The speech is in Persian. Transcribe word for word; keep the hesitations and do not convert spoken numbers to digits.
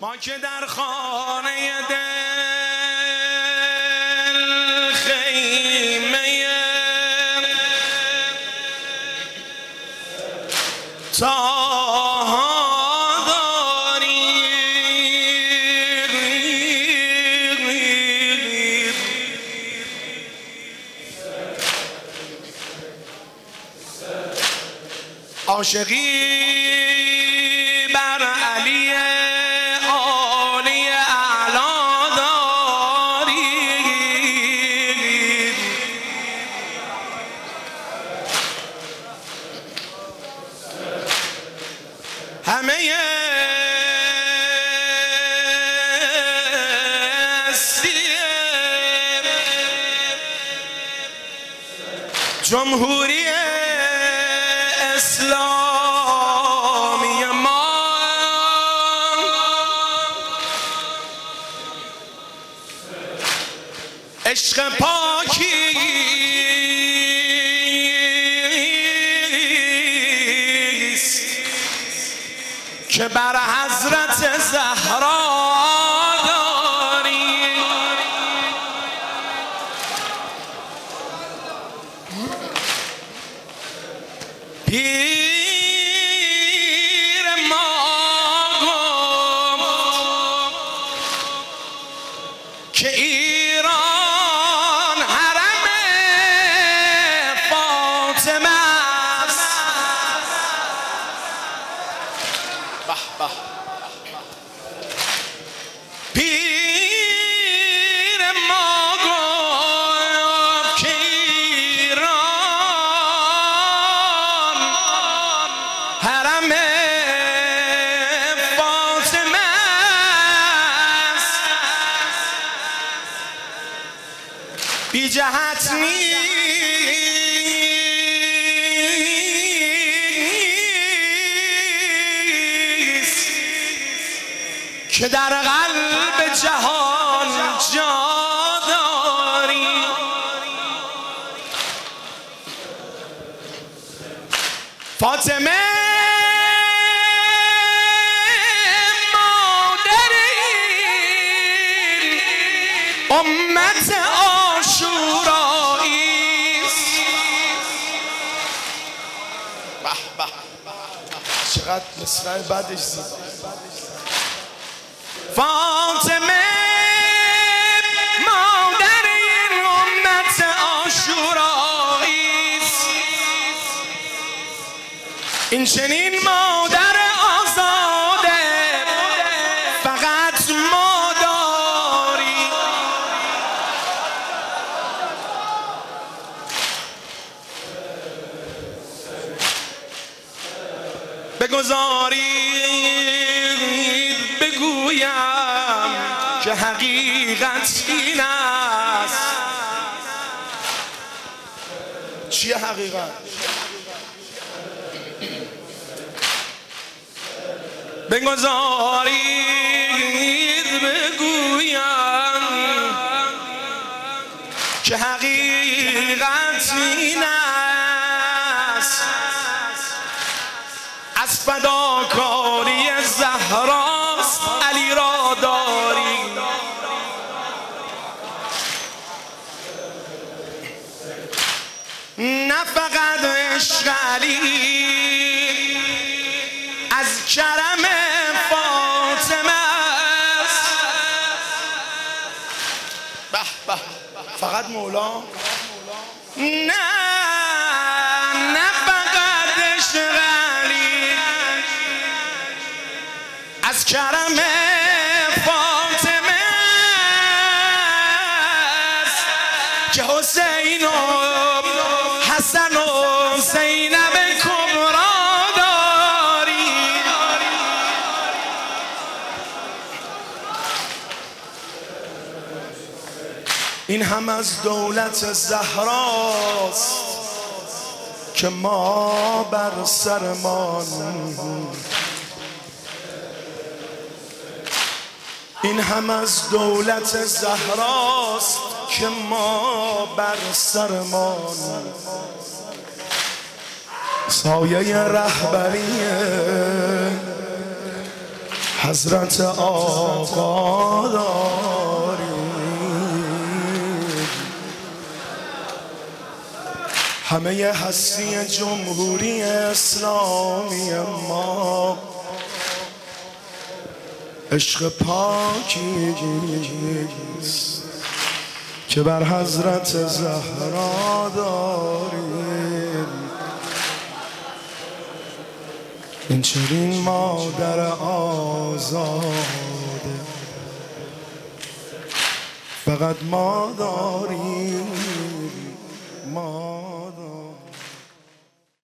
ما که در خانه دل خیمه تاها داریم، عاشقی بر علی عالی اعلا داریم، همه جمهوری اسلامی ما عشق پاکیست که بر حضرت زهرا داریم. پیر ما گفت که ایران حرم فاطمه است. به به. پیر ما گفت که ایران حرم فاطمه است، بی جهت نیست که در قلب جهان جا داری. فاطمه مادر این امت عاشورایی است. به به، چقدر مصرع بعدش زیبا. فاطمه مادر این امت عاشورایی است، این چنین مادر آزاده فقط ما داریم. بگذارید بگویم که حقیقت این است. چیه حقیقت؟ بگذارید بگویم که حقیقت این است. از فداکاری زهراست علی را داریم. نه فقط عشق علی از کرم فاطمه است. به به، فقط مولا؟ نه نه فقط عشق علی از کرم فاطمه است که حسین و حسن و زینب کبرا داری. این هم از دولت زهراست که ما بر سرمان، این هم از دولت زهراست که ما بر سرمان سایه رهبری حضرت آقا داریم، همه هستی جمهوری اسلامی ما عشق پاکیست که بر حضرت زهرا داریم. این چنین مادر آزاده فقط ما داریم، ما